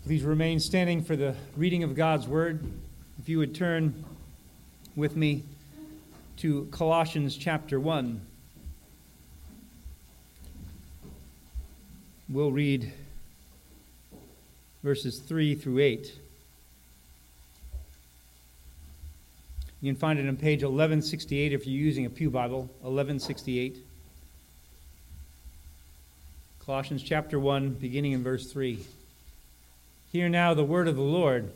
Please remain standing for the reading of God's Word. If you would turn with me to Colossians chapter 1. We'll read verses 3 through 8. You can find it on page 1168 if you're using a Pew Bible, 1168. Colossians chapter 1, beginning in verse 3. Hear now the word of the Lord.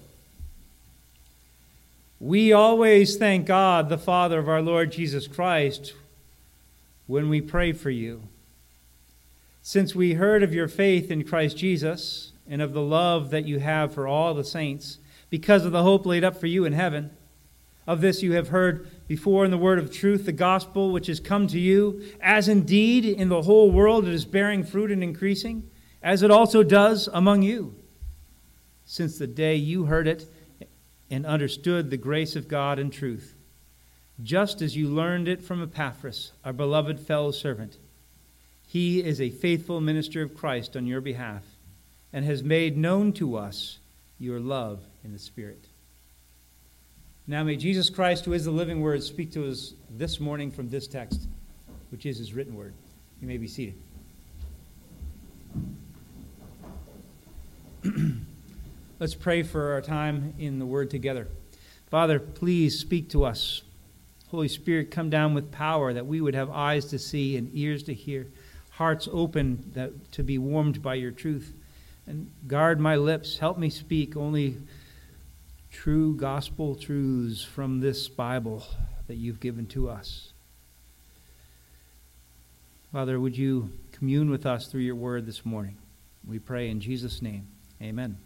We always thank God, the Father of our Lord Jesus Christ, when we pray for you. Since we heard of your faith in Christ Jesus and of the love that you have for all the saints, because of the hope laid up for you in heaven, of this you have heard before in the word of truth, the gospel which has come to you, as indeed in the whole world it is bearing fruit and increasing, as it also does among you, since the day you heard it and understood the grace of God in truth, just as you learned it from Epaphras, our beloved fellow servant. He is a faithful minister of Christ on your behalf, and has made known to us your love in the Spirit. Now may Jesus Christ, who is the living word, speak to us this morning from this text, which is his written word. You may be seated. Let's pray for our time in the Word together. Father, please speak to us. Holy Spirit, come down with power that we would have eyes to see and ears to hear, hearts open to be warmed by your truth. And guard my lips. Help me speak only true gospel truths from this Bible that you've given to us. Father, would you commune with us through your word this morning? We pray in Jesus' name. Amen.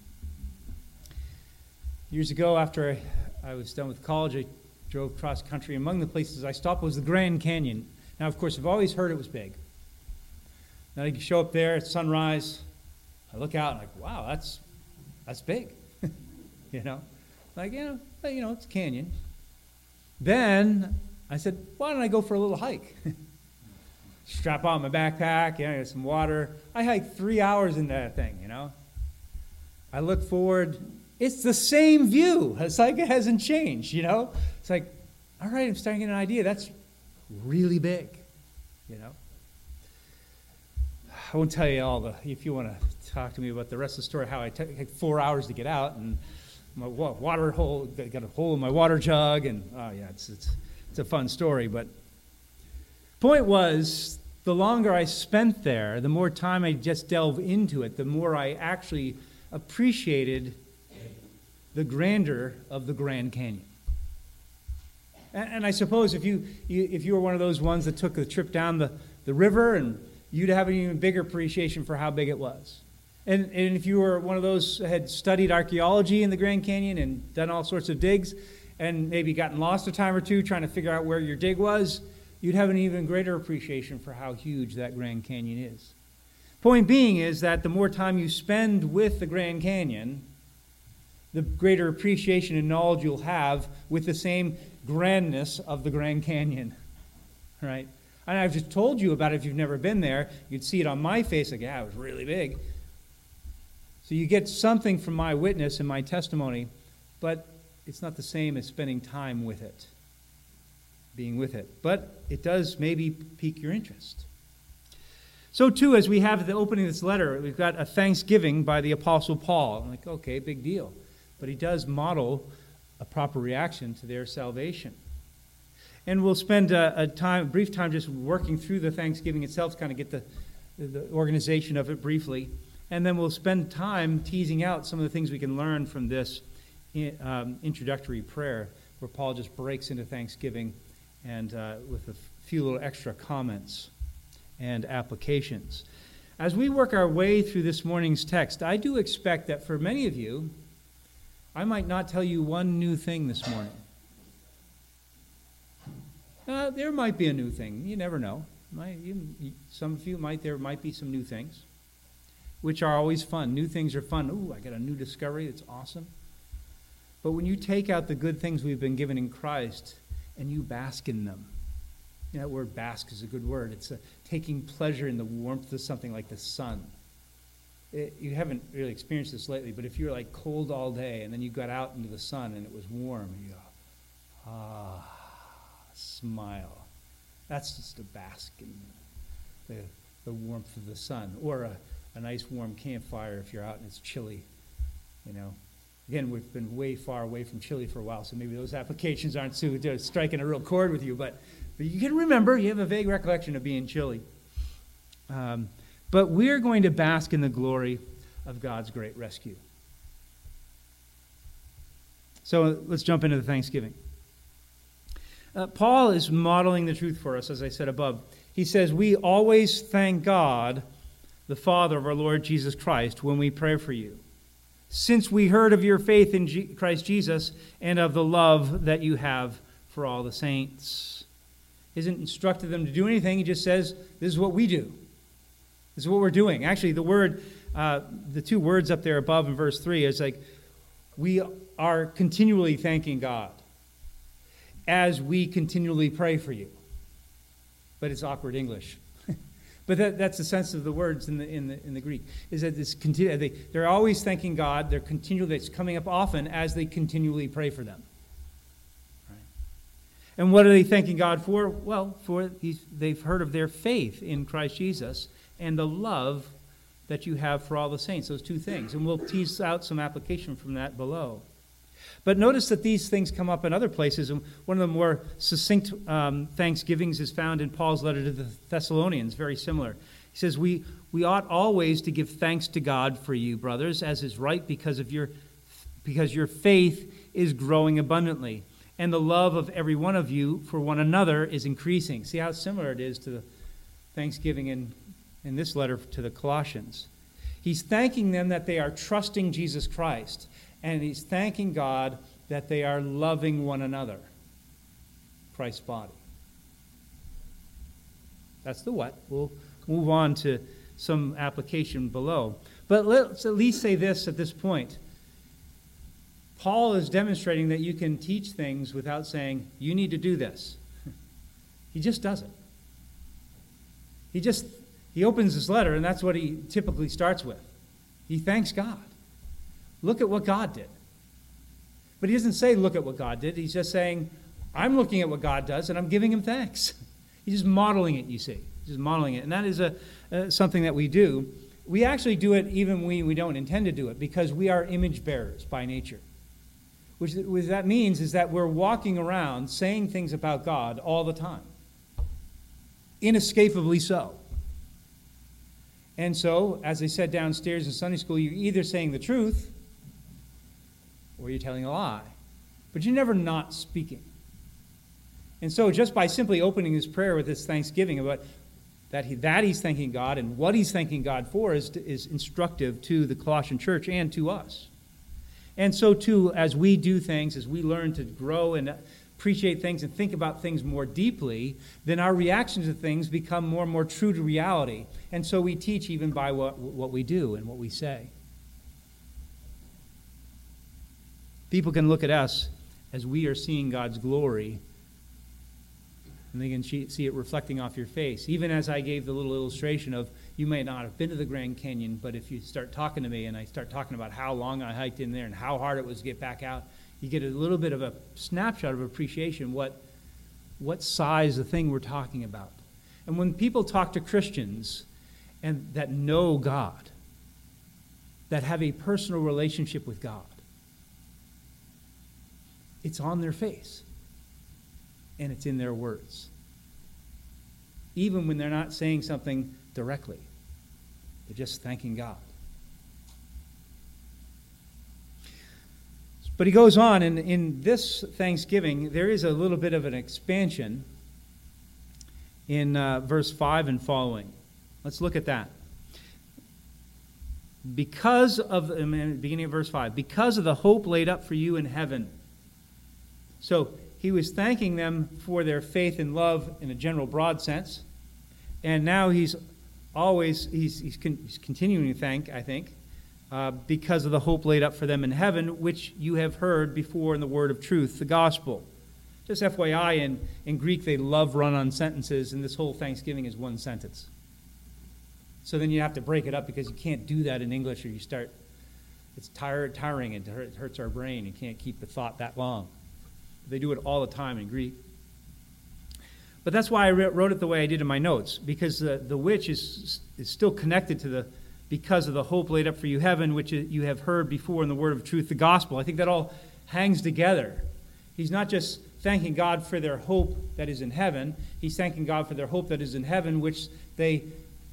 Years ago, after I was done with college, I drove cross country. Among the places I stopped was the Grand Canyon. Now, of course, I've always heard it was big. Now you show up there at sunrise. I look out and like, wow, that's big. You know, like it's a canyon. Then I said, why don't I go for a little hike? Strap on my backpack, get some water. I hiked 3 hours into that thing. I look forward. It's the same view. It's like it hasn't changed, It's like, all right, I'm starting to get an idea. That's really big, I won't tell you if you want to talk to me about the rest of the story, how I took 4 hours to get out, and my water hole, got a hole in my water jug, and it's a fun story. But point was, the longer I spent there, the more time I just delve into it, the more I actually appreciated the grandeur of the Grand Canyon. And I suppose if you were one of those ones that took a trip down the river, and you'd have an even bigger appreciation for how big it was. And if you were one of those that had studied archaeology in the Grand Canyon and done all sorts of digs, and maybe gotten lost a time or two trying to figure out where your dig was, you'd have an even greater appreciation for how huge that Grand Canyon is. Point being is that the more time you spend with the Grand Canyon, the greater appreciation and knowledge you'll have with the same grandness of the Grand Canyon, right? And I've just told you about it if you've never been there. You'd see it on my face, like, yeah, it was really big. So you get something from my witness and my testimony, but it's not the same as spending time with it, being with it. But it does maybe pique your interest. So too, as we have the opening of this letter, we've got a thanksgiving by the Apostle Paul. I'm like, okay, big deal. But he does model a proper reaction to their salvation. And we'll spend a brief time just working through the Thanksgiving itself to kind of get the organization of it briefly. And then we'll spend time teasing out some of the things we can learn from this introductory prayer, where Paul just breaks into Thanksgiving and with a few little extra comments and applications. As we work our way through this morning's text, I do expect that for many of you, I might not tell you one new thing this morning. There might be a new thing. You never know. Some of you there might be some new things, which are always fun. New things are fun. Ooh, I got a new discovery. It's awesome. But when you take out the good things we've been given in Christ and you bask in them, that word bask is a good word. It's taking pleasure in the warmth of something like the sun. You haven't really experienced this lately, but if you're like cold all day and then you got out into the sun and it was warm, and you go, smile. That's just a bask in the warmth of the sun, or a nice warm campfire if you're out and it's chilly, Again, we've been way far away from chili for a while, so maybe those applications aren't striking a real chord with you, but you can remember, you have a vague recollection of being chilly. But we're going to bask in the glory of God's great rescue. So let's jump into the Thanksgiving. Paul is modeling the truth for us, as I said above. He says, we always thank God, the Father of our Lord Jesus Christ, when we pray for you, since we heard of your faith in Christ Jesus and of the love that you have for all the saints. He hasn't instructed them to do anything. He just says, this is what we do. This is what we're doing. Actually, the two words up there above in verse 3 is like, we are continually thanking God as we continually pray for you. But it's awkward English. But that's the sense of the words in the Greek. Is that they're always thanking God. It's coming up often as they continually pray for them. Right? And what are they thanking God for? Well, they've heard of their faith in Christ Jesus and the love that you have for all the saints. Those two things. And we'll tease out some application from that below. But notice that these things come up in other places. And one of the more succinct thanksgivings is found in Paul's letter to the Thessalonians, very similar. He says, we ought always to give thanks to God for you, brothers, as is right, because your faith is growing abundantly, and the love of every one of you for one another is increasing. See how similar it is to the thanksgiving in this letter to the Colossians. He's thanking them that they are trusting Jesus Christ, and he's thanking God that they are loving one another, Christ's body. That's the what. We'll move on to some application below. But let's at least say this at this point. Paul is demonstrating that you can teach things without saying, you need to do this. He just does it. He opens his letter, and that's what he typically starts with. He thanks God. Look at what God did. But he doesn't say, look at what God did. He's just saying, I'm looking at what God does, and I'm giving him thanks. He's just modeling it, you see. He's just modeling it. And that is something that we do. We actually do it even when we don't intend to do it, because we are image bearers by nature. Which that means is that we're walking around saying things about God all the time. Inescapably so. And so, as they said downstairs in Sunday school, you're either saying the truth or you're telling a lie. But you're never not speaking. And so just by simply opening his prayer with this thanksgiving about that he's thanking God and what he's thanking God for is instructive to the Colossian church and to us. And so too, as we do things, as we learn to grow and appreciate things and think about things more deeply, then our reactions to things become more and more true to reality. And so we teach even by what we do and what we say. People can look at us as we are seeing God's glory, and they can see it reflecting off your face. Even as I gave the little illustration of, you may not have been to the Grand Canyon, but if you start talking to me and I start talking about how long I hiked in there and how hard it was to get back out, you get a little bit of a snapshot of appreciation what size the thing we're talking about. And when people talk to Christians and that know God, that have a personal relationship with God, it's on their face and it's in their words. Even when they're not saying something directly, they're just thanking God. But he goes on, and in this Thanksgiving, there is a little bit of an expansion in verse 5 and following. Let's look at that. Because of, in the beginning of verse 5, because of the hope laid up for you in heaven. So he was thanking them for their faith and love in a general broad sense. And now he's continuing to thank, I think, because of the hope laid up for them in heaven, which you have heard before in the word of truth, the gospel. Just FYI, in Greek, they love run-on sentences, and this whole Thanksgiving is one sentence. So then you have to break it up because you can't do that in English, or it's tiring, and it hurts our brain. You can't keep the thought that long. They do it all the time in Greek. But that's why I wrote it the way I did in my notes, because the which is still connected to because of the hope laid up for you heaven, which you have heard before in the word of truth, the gospel. I think that all hangs together. He's not just thanking God for their hope that is in heaven. He's thanking God for their hope that is in heaven, which they've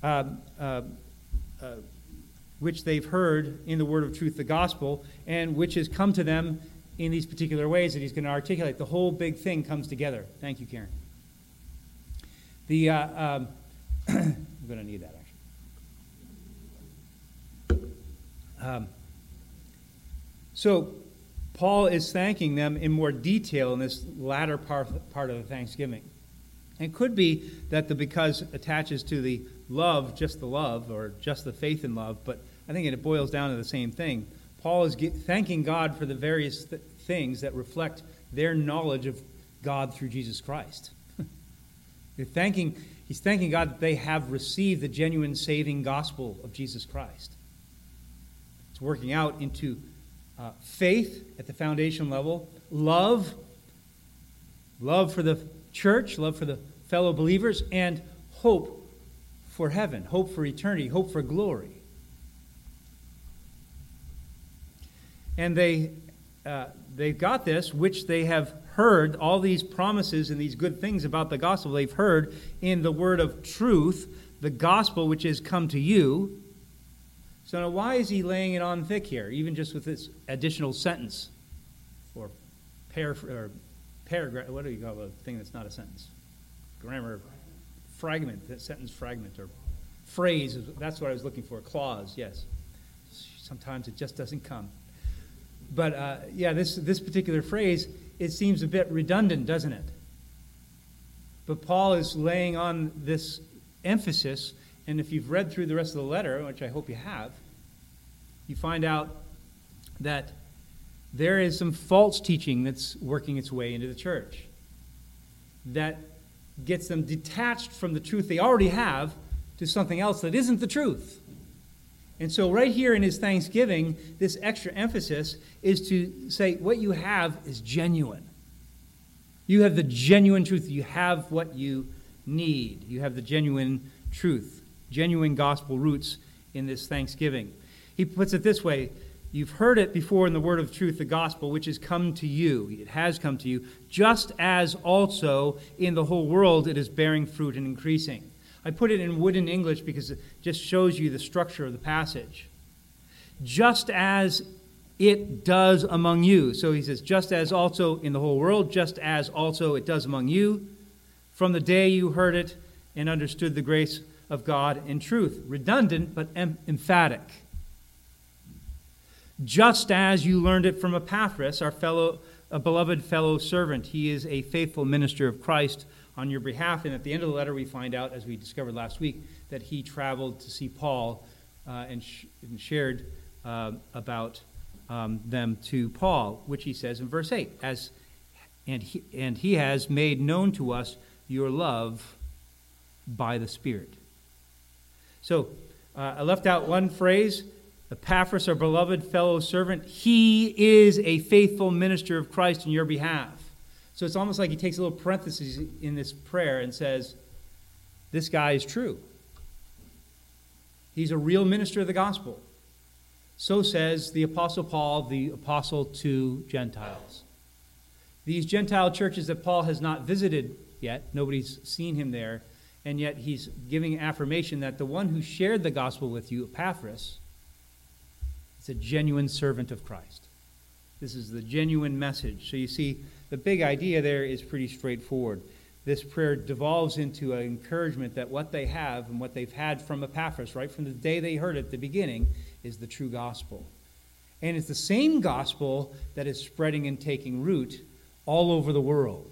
heard in the word of truth, the gospel, and which has come to them in these particular ways that he's going to articulate. The whole big thing comes together. Thank you, Karen. I'm going to need that, actually. So Paul is thanking them in more detail in this latter part of the Thanksgiving. And it could be that the because attaches to the love, just the love, or just the faith in love, but I think it boils down to the same thing. Paul is thanking God for the various things that reflect their knowledge of God through Jesus Christ. He's thanking God that they have received the genuine saving gospel of Jesus Christ. It's working out into faith at the foundation level, love for the church, love for the fellow believers, and hope for heaven, hope for eternity, hope for glory. And they've got this, which they have heard, all these promises and these good things about the gospel they've heard in the word of truth, the gospel which has come to you. So now why is he laying it on thick here, even just with this additional sentence or paragraph? What do you call a thing that's not a sentence? Grammar fragment, sentence fragment, or phrase. That's what I was looking for. Clause, yes. Sometimes it just doesn't come. But this particular phrase, it seems a bit redundant, doesn't it? But Paul is laying on this emphasis, and if you've read through the rest of the letter, which I hope you have, you find out that there is some false teaching that's working its way into the church that gets them detached from the truth they already have to something else that isn't the truth. And so right here in his thanksgiving, this extra emphasis is to say what you have is genuine. You have the genuine truth. You have what you need. You have the genuine truth, genuine gospel roots in this thanksgiving. He puts it this way: you've heard it before in the word of truth, the gospel, which has come to you. It has come to you, just as also in the whole world it is bearing fruit and increasing. I put it in wooden English because it just shows you the structure of the passage. Just as it does among you. So he says, just as also in the whole world, just as also it does among you, from the day you heard it and understood the grace of God in truth. Redundant, but emphatic. Just as you learned it from Epaphras, a beloved fellow servant. He is a faithful minister of Christ on your behalf. And at the end of the letter, we find out, as we discovered last week, that he traveled to see Paul and shared about them to Paul, which he says in verse 8, and he has made known to us your love by the Spirit. So I left out one phrase, Epaphras, our beloved fellow servant. He is a faithful minister of Christ on your behalf. So it's almost like he takes a little parenthesis in this prayer and says, this guy is true. He's a real minister of the gospel. So says the Apostle Paul, the apostle to Gentiles. These Gentile churches that Paul has not visited yet, nobody's seen him there, and yet he's giving affirmation that the one who shared the gospel with you, Epaphras, is a genuine servant of Christ. This is the genuine message. So you see, the big idea there is pretty straightforward. This prayer devolves into an encouragement that what they have and what they've had from Epaphras, right from the day they heard it at the beginning, is the true gospel. And it's the same gospel that is spreading and taking root all over the world.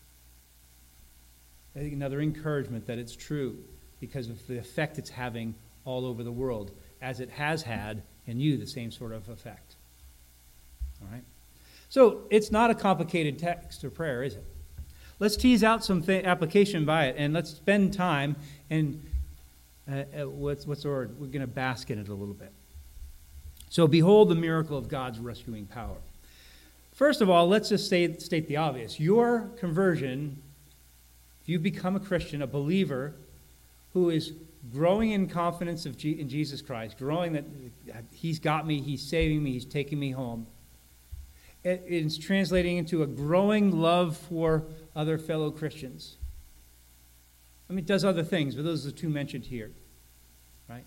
I think another encouragement that it's true because of the effect it's having all over the world, as it has had in you the same sort of effect. All right? So it's not a complicated text or prayer, is it? Let's tease out some application by it, and let's spend time and what's the word? We're going to bask in it a little bit. So behold the miracle of God's rescuing power. First of all, let's just state the obvious. Your conversion, if you become a Christian, a believer who is growing in confidence in Jesus Christ, growing that he's got me, he's saving me, he's taking me home, it's translating into a growing love for other fellow Christians. I mean, it does other things, but those are the two mentioned here, right?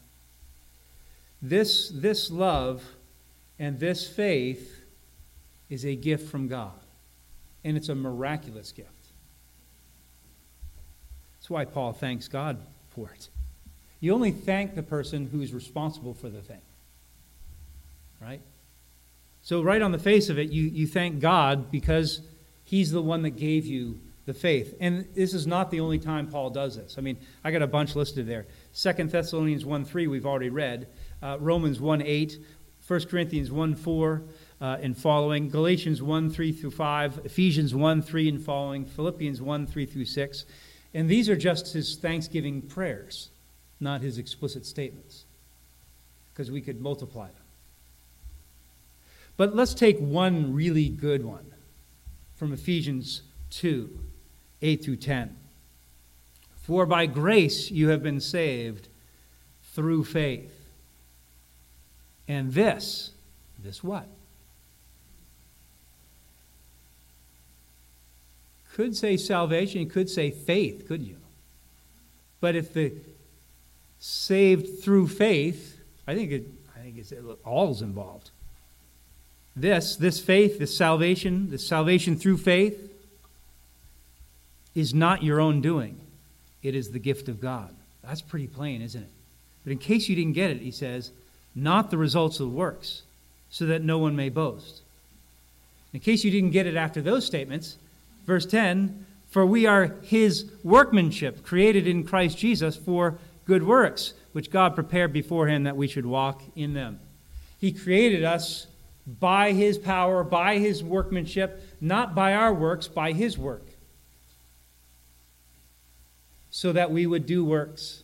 This love and this faith is a gift from God, and it's a miraculous gift. That's why Paul thanks God for it. You only thank the person who's responsible for the thing, right? So right on the face of it, you thank God because he's the one that gave you the faith. And this is not the only time Paul does this. I mean, I got a bunch listed there. 2 Thessalonians 1:3 we've already read. Romans 1:8, 1 Corinthians 1:4 and following, Galatians 1:3 through 5, Ephesians 1:3 and following, Philippians 1:3 through 6. And these are just his thanksgiving prayers, not his explicit statements, because we could multiply them. But let's take one really good one from Ephesians 2:8 through 10. For by grace you have been saved through faith. And this what? Could say salvation, you could say faith, couldn't you? But if the saved through faith, I think it's all's involved. This faith, this salvation through faith is not your own doing. It is the gift of God. That's pretty plain, isn't it? But in case you didn't get it, he says, not the results of the works, so that no one may boast. In case you didn't get it after those statements, verse 10, for we are his workmanship, created in Christ Jesus for good works, which God prepared beforehand that we should walk in them. He created us by his power, by his workmanship, not by our works, by his work, so that we would do works.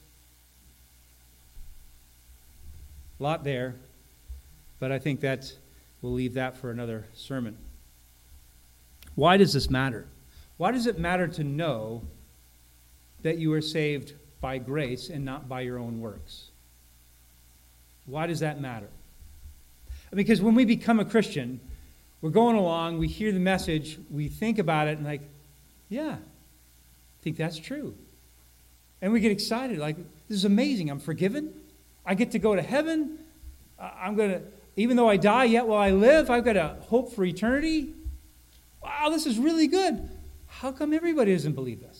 A lot there, but I think that we'll leave that for another sermon. Why does this matter? Why does it matter to know that you are saved by grace and not by your own works? Why does that matter? Because when we become a Christian, we're going along, we hear the message, we think about it, and like, yeah, I think that's true. And we get excited, like, this is amazing. I'm forgiven. I get to go to heaven. Even though I die, yet while I live, I've got a hope for eternity. Wow, this is really good. How come everybody doesn't believe this?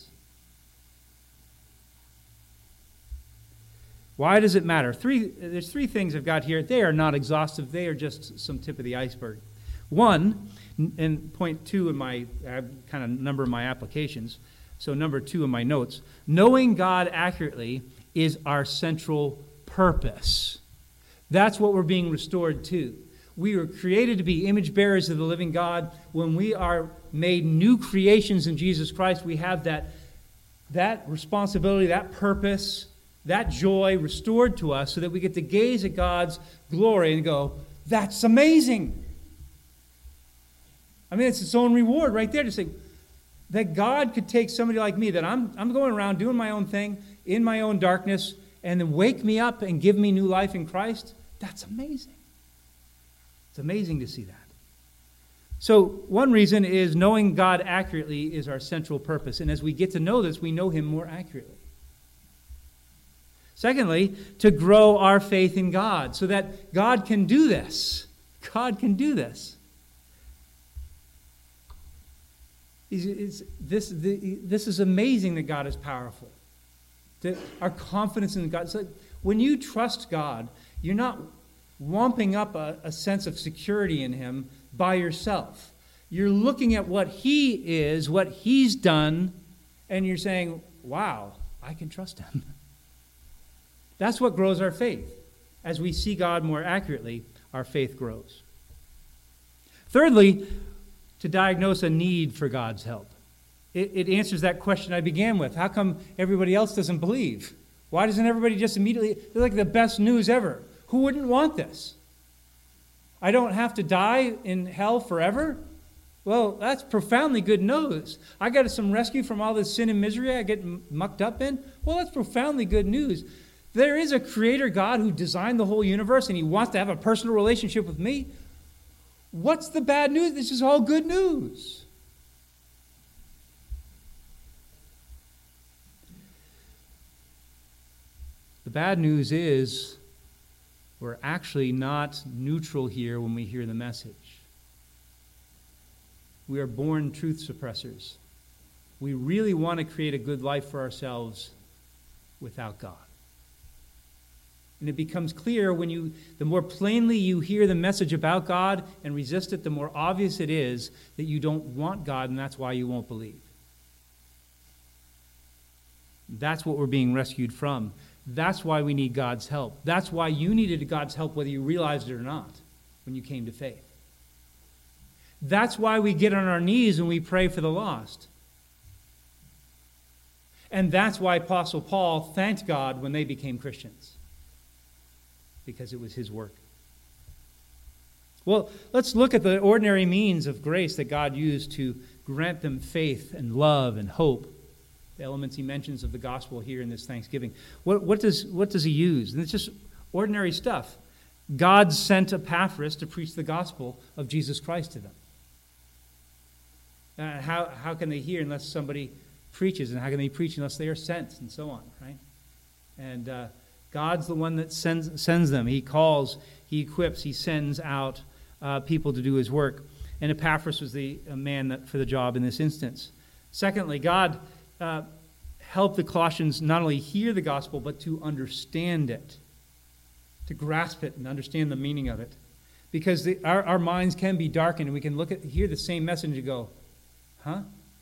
Why does it matter? There's three things I've got here. They are not exhaustive. They are just some tip of the iceberg. One, and point two I have kind of number my applications. So number 2 in my notes, knowing God accurately is our central purpose. That's what we're being restored to. We were created to be image bearers of the living God. When we are made new creations in Jesus Christ, we have that responsibility, that purpose, that joy restored to us so that we get to gaze at God's glory and go, that's amazing. I mean, it's its own reward right there to say that God could take somebody like me, that I'm going around doing my own thing, in my own darkness, and then wake me up and give me new life in Christ. That's amazing. It's amazing to see that. So one reason is knowing God accurately is our central purpose. And as we get to know this, we know him more accurately. Secondly, to grow our faith in God so that God can do this. God can do this. This is amazing that God is powerful. Our confidence in God. So when you trust God, you're not womping up a sense of security in him by yourself. You're looking at what he is, what he's done, and you're saying, wow, I can trust him. That's what grows our faith. As we see God more accurately, our faith grows. Thirdly, to diagnose a need for God's help. It answers that question I began with. How come everybody else doesn't believe? Why doesn't everybody just immediately, they're like the best news ever. Who wouldn't want this? I don't have to die in hell forever? Well, that's profoundly good news. I got some rescue from all this sin and misery I get mucked up in. Well, that's profoundly good news. There is a creator God who designed the whole universe and he wants to have a personal relationship with me. What's the bad news? This is all good news. The bad news is we're actually not neutral here when we hear the message. We are born truth suppressors. We really want to create a good life for ourselves without God. And it becomes clear when the more plainly you hear the message about God and resist it, the more obvious it is that you don't want God, and that's why you won't believe. That's what we're being rescued from. That's why we need God's help. That's why you needed God's help whether you realized it or not when you came to faith. That's why we get on our knees and we pray for the lost. And that's why Apostle Paul thanked God when they became Christians. Because it was his work. Well, let's look at the ordinary means of grace that God used to grant them faith and love and hope. The elements he mentions of the gospel here in this Thanksgiving. What does he use? And it's just ordinary stuff. God sent Epaphras to preach the gospel of Jesus Christ to them. How can they hear unless somebody preaches? And how can they preach unless they are sent? And so on, right? And God's the one that sends them. He calls, he equips, he sends out people to do his work. And Epaphras was the man for the job in this instance. Secondly, God helped the Colossians not only hear the gospel, but to understand it, to grasp it and understand the meaning of it. Because our minds can be darkened, and we can hear the same message and go, huh?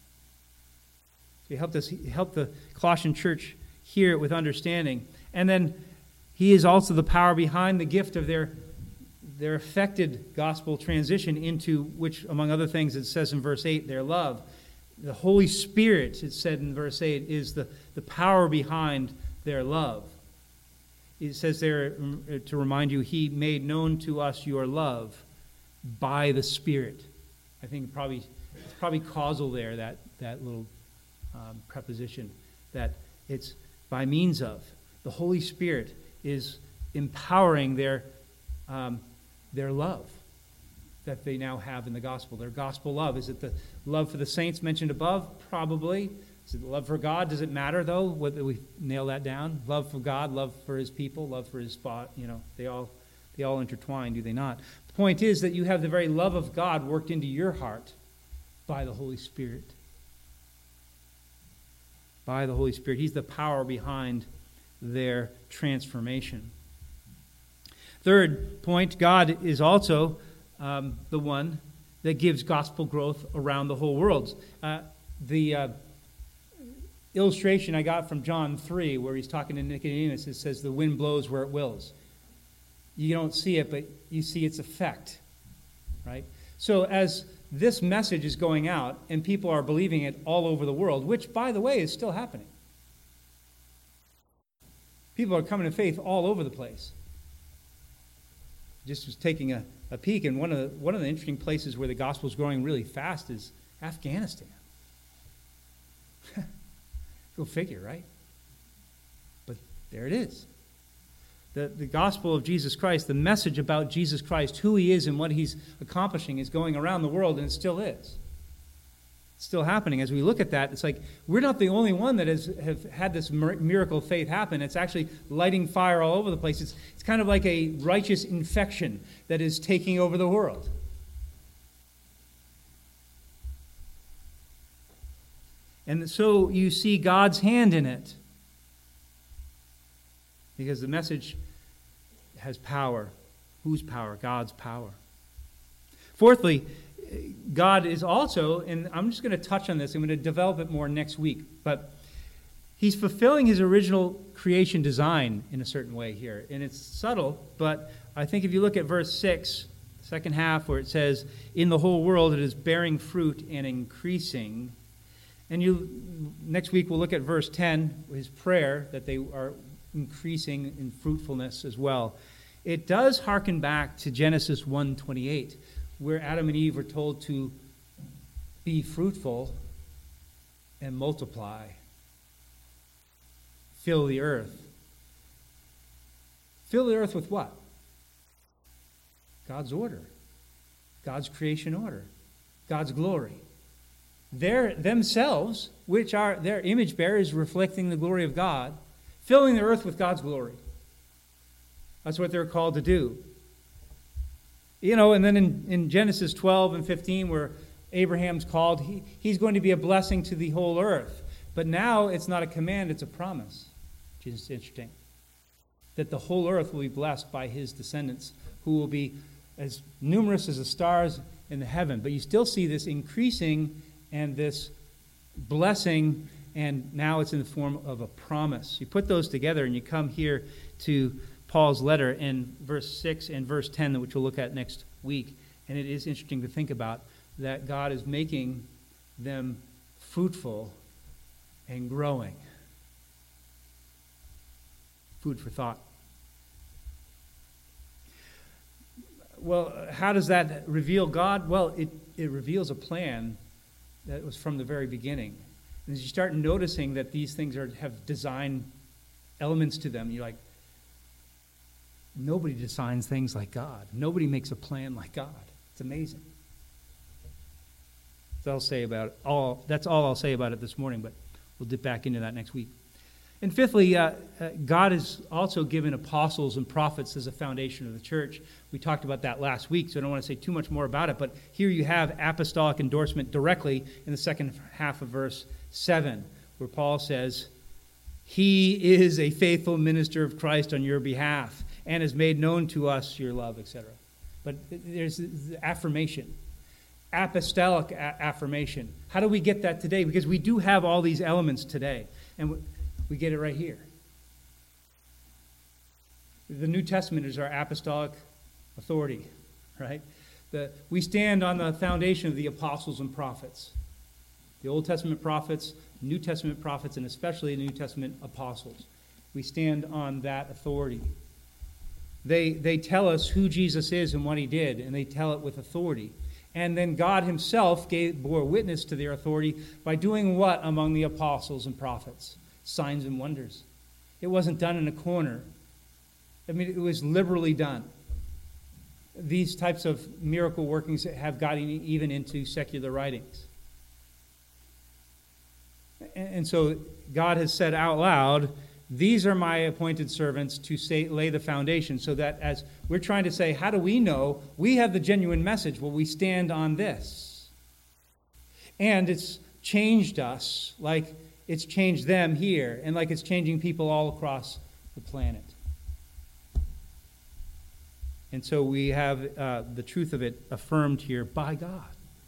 He helped the Colossian church hear it with understanding. And then he is also the power behind the gift of their affected gospel transition into which, among other things, it says in verse 8, their love. The Holy Spirit, it said in verse 8, is the power behind their love. It says there, to remind you, he made known to us your love by the Spirit. I think it's probably causal there, that little preposition, that it's by means of. The Holy Spirit is empowering their love that they now have in the gospel, their gospel love. Is it the love for the saints mentioned above? Probably. Is it the love for God? Does it matter, though, whether we nail that down? Love for God, love for his people, love for his spot, they all intertwine, do they not? The point is that you have the very love of God worked into your heart by the Holy Spirit. By the Holy Spirit. He's the power behind their transformation. Third point, God is also the one that gives gospel growth around the whole world. The illustration I got from John 3, where he's talking to Nicodemus, it says the wind blows where it wills. You don't see it, but you see its effect, right? So as this message is going out and people are believing it all over the world, which, by the way, is still happening. People are coming to faith all over the place. Just was taking a peek, and one of the interesting places where the gospel is growing really fast is Afghanistan. Go figure, right? But there it is. The gospel of Jesus Christ, the message about Jesus Christ, who he is and what he's accomplishing, is going around the world, and it still is. It's still happening. As we look at that, it's like we're not the only one that have had this miracle faith happen. It's actually lighting fire all over the place. It's kind of like a righteous infection that is taking over the world. And so you see God's hand in it. Because the message has power. Whose power? God's power. Fourthly, God is also, and I'm just going to touch on this, I'm going to develop it more next week, but he's fulfilling his original creation design in a certain way here. And it's subtle, but I think if you look at verse 6, second half, where it says, in the whole world it is bearing fruit and increasing. And next week we'll look at verse 10, his prayer, that they are increasing in fruitfulness as well. It does hearken back to Genesis 1:28, where Adam and Eve are told to be fruitful and multiply, fill the earth. Fill the earth with what? God's order, God's creation order, God's glory. Themselves, which are their image bearers reflecting the glory of God, filling the earth with God's glory. That's what they're called to do. And then in Genesis 12 and 15, where Abraham's called, he's going to be a blessing to the whole earth. But now it's not a command, it's a promise. Which is interesting. That the whole earth will be blessed by his descendants, who will be as numerous as the stars in the heaven. But you still see this increasing and this blessing, and now it's in the form of a promise. You put those together and you come here to Paul's letter in verse 6 and verse 10, which we'll look at next week. And it is interesting to think about that God is making them fruitful and growing. Food for thought. Well, how does that reveal God? Well, it reveals a plan that was from the very beginning. And as you start noticing that these things have design elements to them, you're like, nobody designs things like God. Nobody makes a plan like God. It's amazing. That's all I'll say about it this morning, but we'll dip back into that next week. And fifthly, God has also given apostles and prophets as a foundation of the church. We talked about that last week, so I don't want to say too much more about it, but here you have apostolic endorsement directly in the second half of verse 7, where Paul says, "He is a faithful minister of Christ on your behalf and has made known to us your love," etc. But there's the affirmation, apostolic affirmation. How do we get that today? Because we do have all these elements today, and we get it right here. The New Testament is our apostolic authority, right? We stand on the foundation of the apostles and prophets. The Old Testament prophets, New Testament prophets, and especially the New Testament apostles. We stand on that authority. They tell us who Jesus is and what he did, and they tell it with authority. And then God himself bore witness to their authority by doing what among the apostles and prophets? Signs and wonders. It wasn't done in a corner. I mean, it was liberally done. These types of miracle workings have gotten even into secular writings. And so God has said out loud, these are my appointed servants to lay the foundation, so that as we're trying to say, how do we know we have the genuine message? Well, we stand on this. And it's changed us like it's changed them here, and like it's changing people all across the planet. And so we have the truth of it affirmed here by God.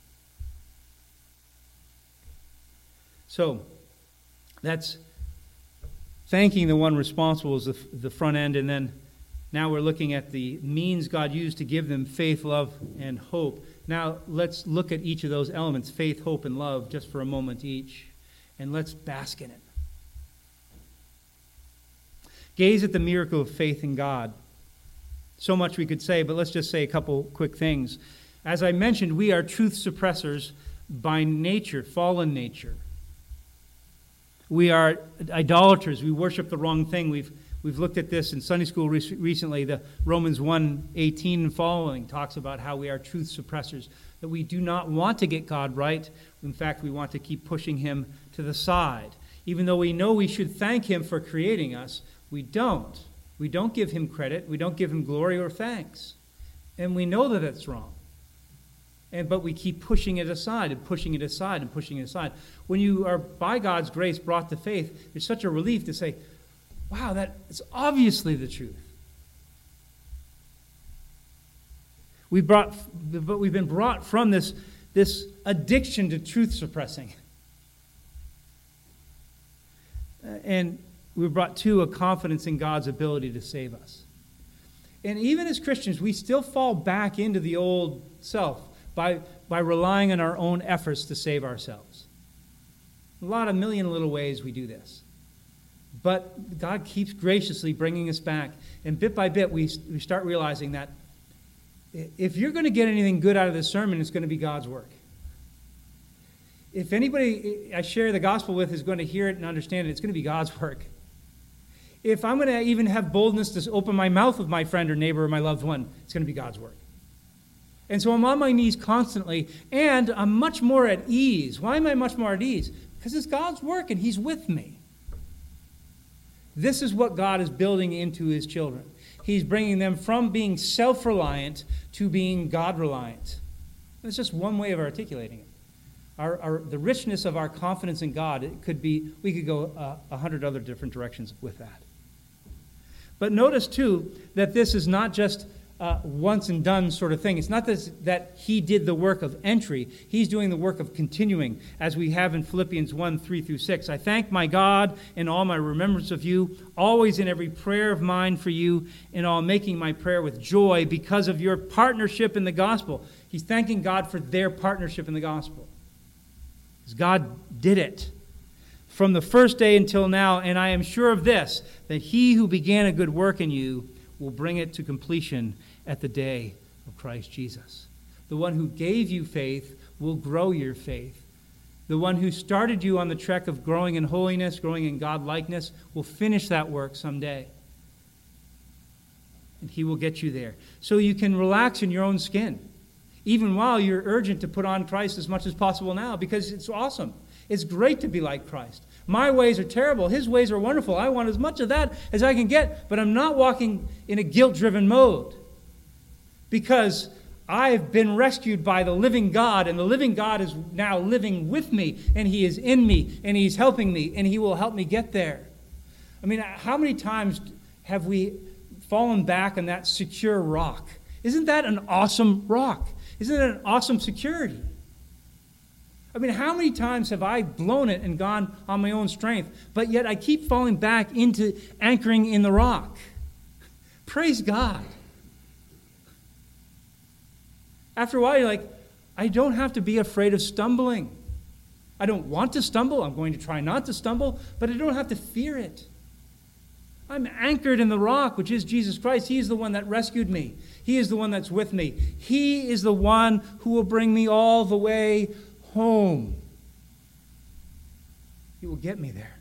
So that's thanking the one responsible as the front end, and then now we're looking at the means God used to give them faith, love, and hope. Now let's look at each of those elements, faith, hope, and love, just for a moment each, and let's bask in it. Gaze at the miracle of faith in God. So much we could say, but let's just say a couple quick things. As I mentioned, we are truth suppressors by nature, fallen nature. We are idolaters. We worship the wrong thing. We've looked at this in Sunday school recently. The Romans 1:18 and following talks about how we are truth suppressors, that we do not want to get God right. In fact, we want to keep pushing him to the side. Even though we know we should thank him for creating us, we don't. We don't give him credit. We don't give him glory or thanks. And we know that that's wrong. But we keep pushing it aside and pushing it aside and pushing it aside. When you are, by God's grace, brought to faith, it's such a relief to say, wow, that is obviously the truth. But we've been brought from this addiction to truth suppressing. And we're brought to a confidence in God's ability to save us. And even as Christians, we still fall back into the old self by relying on our own efforts to save ourselves. A million little ways we do this. But God keeps graciously bringing us back. And bit by bit, we start realizing that if you're going to get anything good out of this sermon, it's going to be God's work. If anybody I share the gospel with is going to hear it and understand it, it's going to be God's work. If I'm going to even have boldness to open my mouth with my friend or neighbor or my loved one, it's going to be God's work. And so I'm on my knees constantly, and I'm much more at ease. Why am I much more at ease? Because it's God's work, and He's with me. This is what God is building into His children. He's bringing them from being self-reliant to being God-reliant. That's just one way of articulating it. The richness of our confidence in God, we could go 100 other different directions with that. But notice, too, that this is not just once and done sort of thing. It's not that He did the work of entry. He's doing the work of continuing, as we have in Philippians 1, 3 through 6. I thank my God in all my remembrance of you, always in every prayer of mine for you, in all making my prayer with joy because of your partnership in the gospel. He's thanking God for their partnership in the gospel. Because God did it from the first day until now, and I am sure of this, that He who began a good work in you will bring it to completion at the day of Christ Jesus. The one who gave you faith will grow your faith. The one who started you on the trek of growing in holiness, growing in God-likeness, will finish that work someday. And He will get you there. So you can relax in your own skin, even while you're urgent to put on Christ as much as possible now, because it's awesome. It's great to be like Christ. My ways are terrible. His ways are wonderful. I want as much of that as I can get, but I'm not walking in a guilt-driven mode because I've been rescued by the living God, and the living God is now living with me, and He is in me, and He's helping me, and He will help me get there. I mean, how many times have we fallen back on that secure rock? Isn't that an awesome rock? Isn't that an awesome security? I mean, how many times have I blown it and gone on my own strength, but yet I keep falling back into anchoring in the rock? Praise God. After a while, you're like, I don't have to be afraid of stumbling. I don't want to stumble. I'm going to try not to stumble, but I don't have to fear it. I'm anchored in the rock, which is Jesus Christ. He is the one that rescued me. He is the one that's with me. He is the one who will bring me all the way home. He will get me there.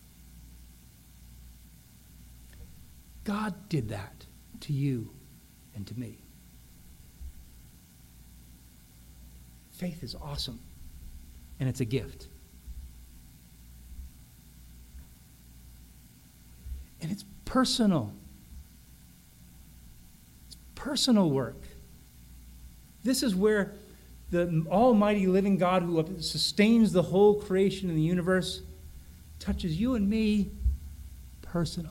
God did that to you and to me. Faith is awesome, and it's a gift. And it's personal. It's personal work. This is where the almighty living God who sustains the whole creation in the universe touches you and me personally.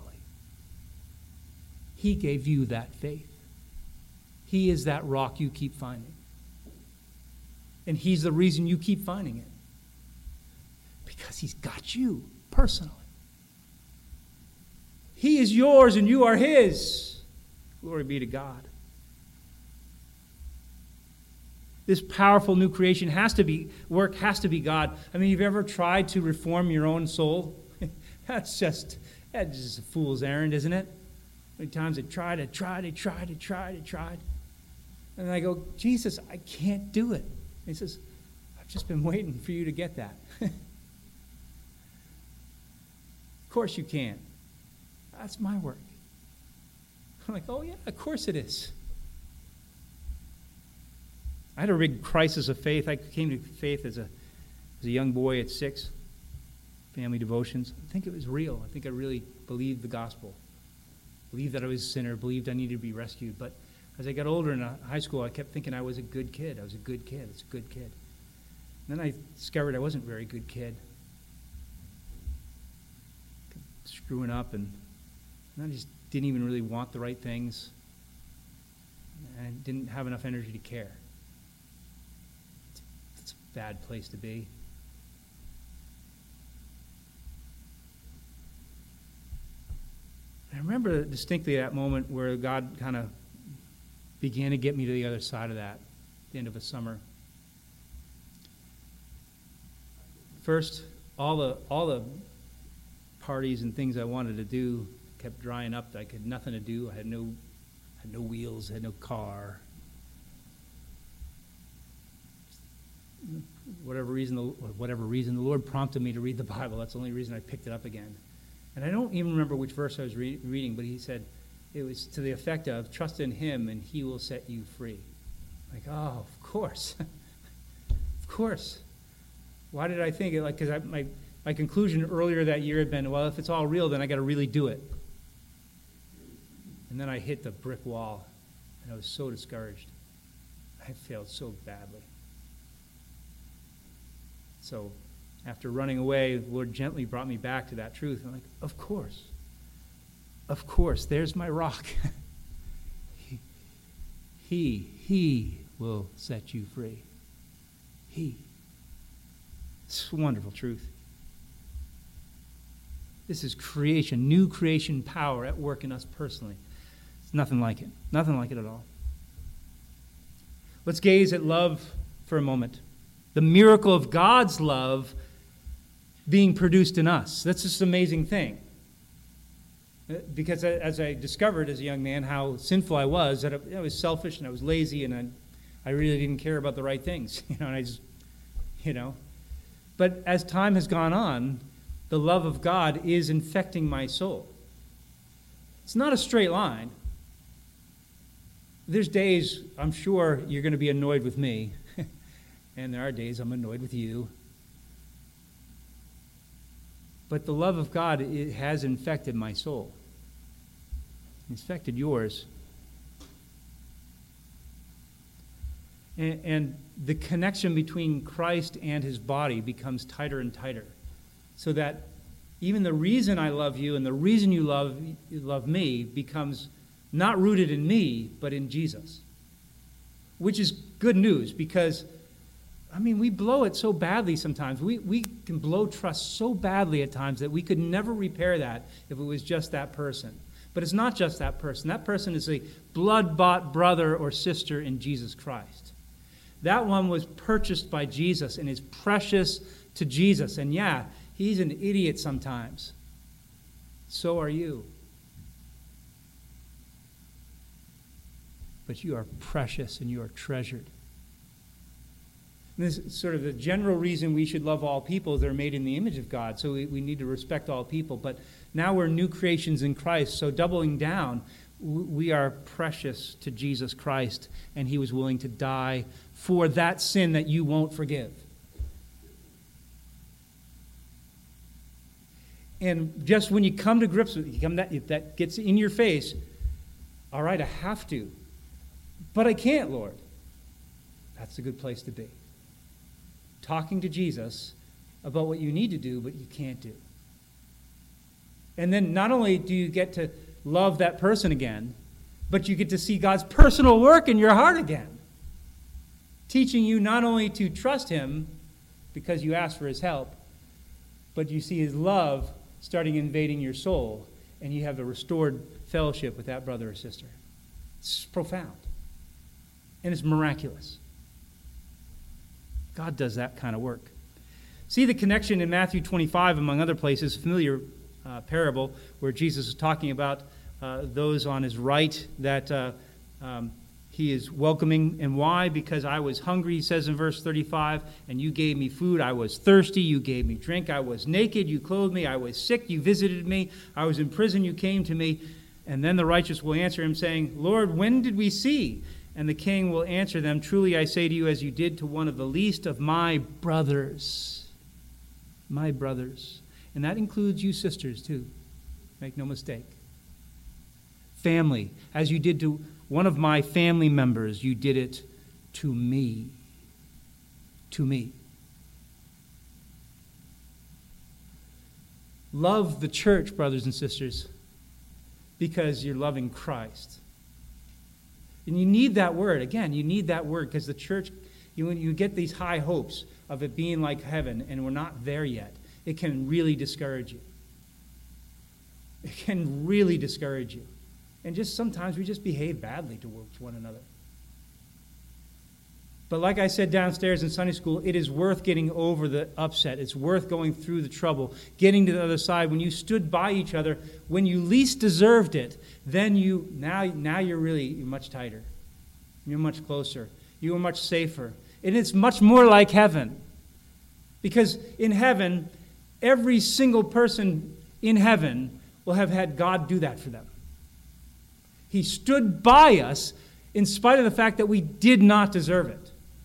He gave you that faith. He is that rock you keep finding. And He's the reason you keep finding it. Because He's got you personally. He is yours and you are His. Glory be to God. This powerful new creation has to be God. I mean, you've ever tried to reform your own soul? That's just a fool's errand, isn't it? Many times I tried. And I go, Jesus, I can't do it. And He says, I've just been waiting for you to get that. Of course you can. That's my work. I'm like, oh yeah, of course it is. I had a big crisis of faith. I came to faith as a young boy at 6, family devotions. I think it was real. I think I really believed the gospel. Believed that I was a sinner. Believed I needed to be rescued. But as I got older in high school, I kept thinking I was a good kid. I was a good kid. It's a good kid. And then I discovered I wasn't a very good kid. Screwing up, and I just didn't even really want the right things. And I didn't have enough energy to care. It's a bad place to be. I remember distinctly that moment where God kind of began to get me to the other side of that, at the end of a summer. First, all the parties and things I wanted to do kept drying up. I had nothing to do. I had no wheels, I had no car. Whatever reason the Lord prompted me to read the Bible, that's the only reason I picked it up again. And I don't even remember which verse I was reading, but he said, it was to the effect of, trust in him and he will set you free. Like, oh, of course. Of course. Why did I think it? Like, because my conclusion earlier that year had been, well, if it's all real, then I got to really do it. And then I hit the brick wall, and I was so discouraged. I failed so badly. So after running away, the Lord gently brought me back to that truth. I'm like, of course, there's my rock. He will set you free. It's a wonderful truth. This is creation, new creation power at work in us personally. It's nothing like it. Nothing like it at all. Let's gaze at love for a moment. The miracle of God's love being produced in us. That's just an amazing thing. Because as I discovered as a young man how sinful I was, that I was selfish and I was lazy and I really didn't care about the right things. And I just, But as time has gone on, the love of God is infecting my soul. It's not a straight line. There's days I'm sure you're going to be annoyed with me, and there are days I'm annoyed with you. But the love of God, it has infected my soul. It's infected yours. And the connection between Christ and his body becomes tighter and tighter. So that even the reason I love you and the reason you love me becomes not rooted in me, but in Jesus. Which is good news because, we blow it so badly sometimes. We can blow trust so badly at times that we could never repair that if it was just that person. But it's not just that person. That person is a blood-bought brother or sister in Jesus Christ. That one was purchased by Jesus and is precious to Jesus. And yeah, he's an idiot sometimes. So are you. But you are precious and you are treasured. And this is sort of the general reason we should love all people. They're made in the image of God, so we need to respect all people. But now we're new creations in Christ, so doubling down, we are precious to Jesus Christ, and he was willing to die for that sin that you won't forgive. And just when you come to grips with it, if that gets in your face, all right, I have to. But I can't, Lord. That's a good place to be. Talking to Jesus about what you need to do, but you can't do. And then not only do you get to love that person again, but you get to see God's personal work in your heart again. Teaching you not only to trust him because you ask for his help, but you see his love starting invading your soul, and you have a restored fellowship with that brother or sister. It's profound. And it's miraculous. God does that kind of work. See the connection in Matthew 25, among other places, familiar parable where Jesus is talking about those on his right that he is welcoming. And why? Because I was hungry, he says in verse 35, and you gave me food. I was thirsty, you gave me drink. I was naked, you clothed me. I was sick, you visited me. I was in prison, you came to me. And then the righteous will answer him, saying, Lord, when did we see? And the king will answer them, truly I say to you, as you did to one of the least of my brothers. My brothers. And that includes you sisters too. Make no mistake. Family. As you did to one of my family members, you did it to me. To me. Love the church, brothers and sisters, because you're loving Christ. And you need that word. Again, you need that word because the church, you get these high hopes of it being like heaven, and we're not there yet. It can really discourage you. It can really discourage you. And just sometimes we just behave badly towards one another. But like I said downstairs in Sunday school, it is worth getting over the upset. It's worth going through the trouble, getting to the other side. When you stood by each other, when you least deserved it, then now you're really much tighter. You're much closer. You are much safer. And it's much more like heaven. Because in heaven, every single person in heaven will have had God do that for them. He stood by us in spite of the fact that we did not deserve it.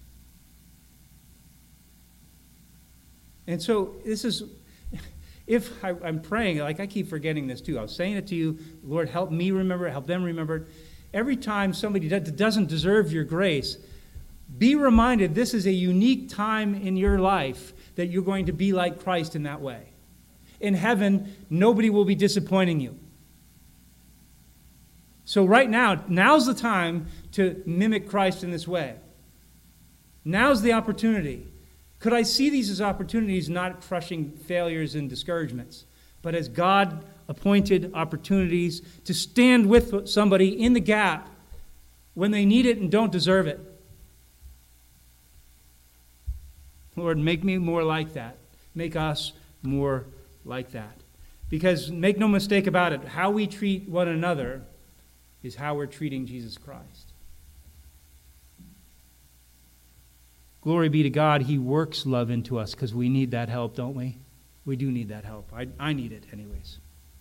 And so this is, if I'm praying, like I keep forgetting this too. I was saying it to you, Lord, help me remember it, help them remember it. Every time somebody doesn't deserve your grace, be reminded this is a unique time in your life that you're going to be like Christ in that way. In heaven, nobody will be disappointing you. So right now, now's the time to mimic Christ in this way. Now's the opportunity. Could I see these as opportunities, not crushing failures and discouragements, but as God-appointed opportunities to stand with somebody in the gap when they need it and don't deserve it? Lord, make me more like that. Make us more like that. Because make no mistake about it, how we treat one another is how we're treating Jesus Christ. Glory be to God, He works love into us because we need that help, don't we? We do need that help. I need it anyways.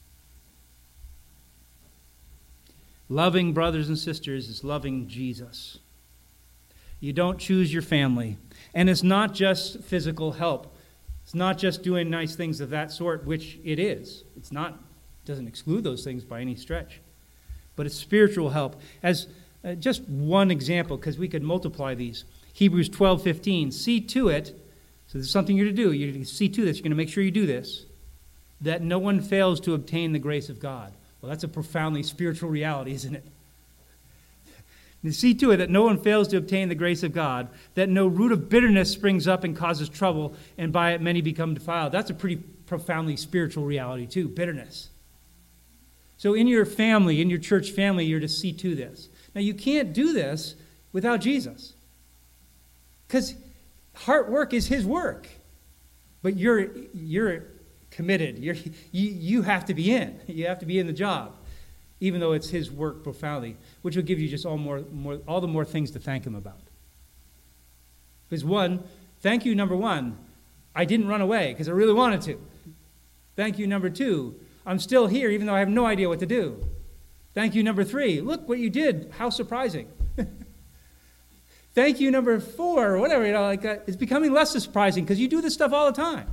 Loving brothers and sisters is loving Jesus. You don't choose your family. And it's not just physical help. It's not just doing nice things of that sort, which it is. Doesn't exclude those things by any stretch. But it's spiritual help. As just one example, because we could multiply these. Hebrews 12:15. See to it, so there's something you're to do. You see to this. You're going to make sure you do this, that no one fails to obtain the grace of God. Well, that's a profoundly spiritual reality, isn't it? See to it that no one fails to obtain the grace of God, that no root of bitterness springs up and causes trouble, and by it many become defiled. That's a pretty profoundly spiritual reality too, bitterness. So in your family, in your church family, you're to see to this. Now you can't do this without Jesus. Because heart work is His work. But you're committed. You have to be in. You have to be in the job. Even though it's His work profoundly, which will give you just all the more things to thank Him about. Because thank you, number one, I didn't run away because I really wanted to. Thank you, number two, I'm still here even though I have no idea what to do. Thank you, number three, look what you did, how surprising. Thank you, number four, or whatever, it's becoming less surprising because you do this stuff all the time.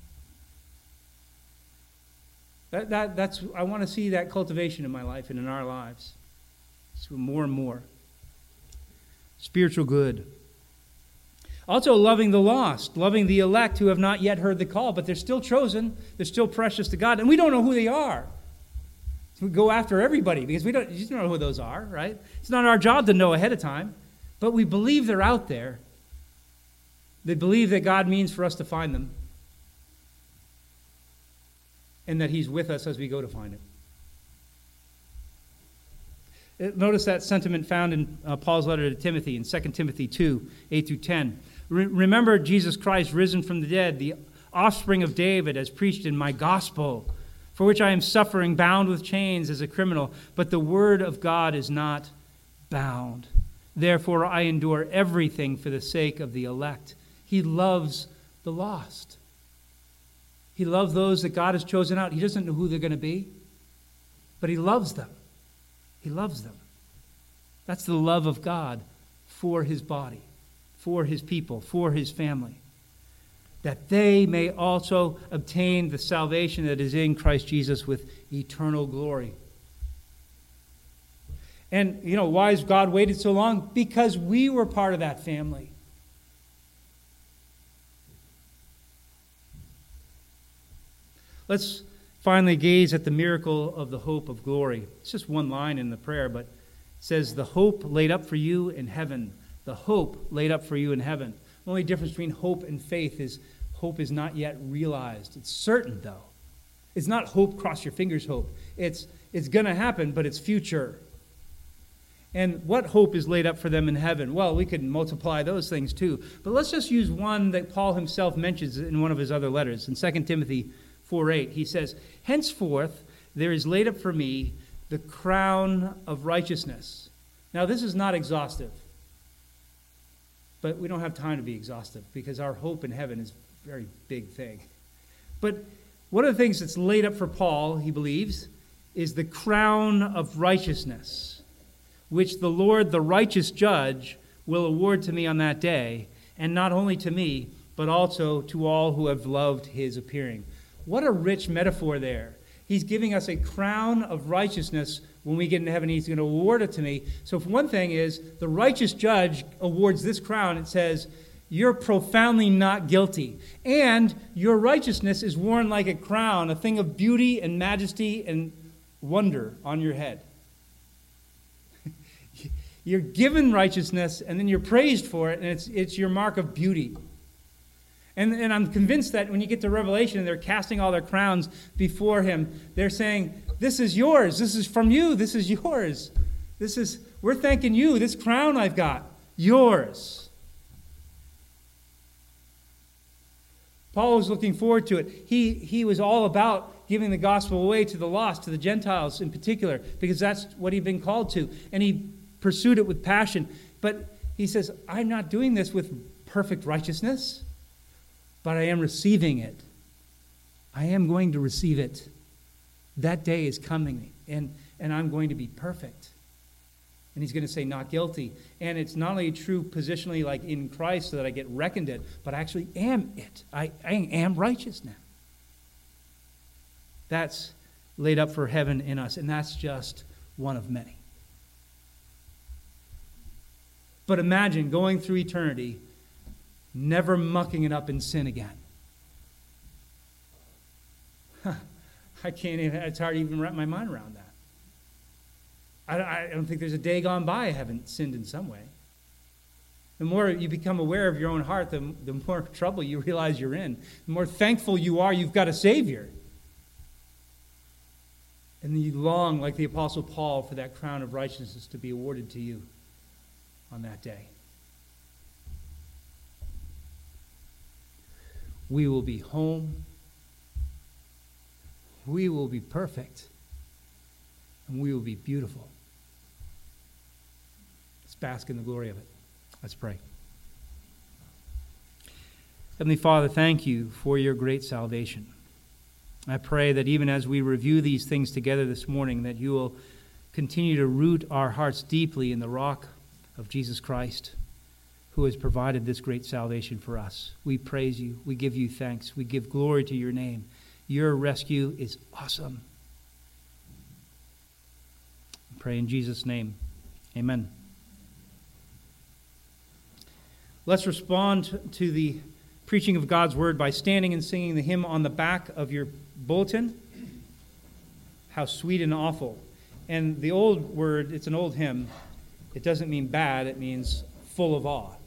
That's I want to see that cultivation in my life and in our lives. So more and more. Spiritual good. Also loving the lost, loving the elect who have not yet heard the call, but they're still chosen, they're still precious to God, and we don't know who they are. So we go after everybody because you don't know who those are, right? It's not our job to know ahead of time, but we believe they're out there. They believe that God means for us to find them. And that He's with us as we go to find Him. Notice that sentiment found in Paul's letter to Timothy in 2 Timothy 2, 8 through 10. Remember Jesus Christ risen from the dead, the offspring of David, as preached in my gospel, for which I am suffering, bound with chains as a criminal. But the word of God is not bound. Therefore I endure everything for the sake of the elect. He loves the lost. He loves those that God has chosen out. He doesn't know who they're going to be, but He loves them. He loves them. That's the love of God for His body, for His people, for His family, that they may also obtain the salvation that is in Christ Jesus with eternal glory. And, why has God waited so long? Because we were part of that family. Let's finally gaze at the miracle of the hope of glory. It's just one line in the prayer, but it says, the hope laid up for you in heaven. The hope laid up for you in heaven. The only difference between hope and faith is hope is not yet realized. It's certain, though. It's not hope, cross your fingers hope. It's going to happen, but it's future. And what hope is laid up for them in heaven? Well, we could multiply those things too. But let's just use one that Paul himself mentions in one of his other letters. In 2 Timothy 4:8, he says, "Henceforth there is laid up for me the crown of righteousness." Now, this is not exhaustive. But we don't have time to be exhaustive because our hope in heaven is a very big thing. But one of the things that's laid up for Paul, he believes, is the crown of righteousness, which the Lord, the righteous judge, will award to me on that day, and not only to me, but also to all who have loved his appearing. What a rich metaphor there. He's giving us a crown of righteousness when we get into heaven. He's going to award it to me. So for one thing is, the righteous judge awards this crown. It says, you're profoundly not guilty. And your righteousness is worn like a crown, a thing of beauty and majesty and wonder on your head. You're given righteousness, and then you're praised for it, and it's your mark of beauty. And I'm convinced that when you get to Revelation and they're casting all their crowns before him, they're saying, this is yours, this is from you, this is yours. We're thanking you, this crown I've got, yours. Paul was looking forward to it. He was all about giving the gospel away to the lost, to the Gentiles in particular, because that's what he'd been called to. And he pursued it with passion. But he says, I'm not doing this with perfect righteousness, but I am receiving it. I am going to receive it. That day is coming, and I'm going to be perfect. And he's going to say, not guilty. And it's not only true positionally, like in Christ, so that I get reckoned it, but I actually am it. I am righteous now. That's laid up for heaven in us, and that's just one of many. But imagine going through eternity, never mucking it up in sin again. I can't even, it's hard to even wrap my mind around that. I don't think there's a day gone by I haven't sinned in some way. The more you become aware of your own heart, the more trouble you realize you're in. The more thankful you are you've got a Savior. And then you long, like the Apostle Paul, for that crown of righteousness to be awarded to you on that day. We will be home. We will be perfect. And we will be beautiful. Let's bask in the glory of it. Let's pray. Heavenly Father, thank you for your great salvation. I pray that even as we review these things together this morning, that you will continue to root our hearts deeply in the rock of Jesus Christ, who has provided this great salvation for us. We praise you. We give you thanks. We give glory to your name. Your rescue is awesome. I pray in Jesus' name. Amen. Let's respond to the preaching of God's word by standing and singing the hymn on the back of your bulletin, How Sweet and Awful. And the old word, it's an old hymn. It doesn't mean bad, it means full of awe.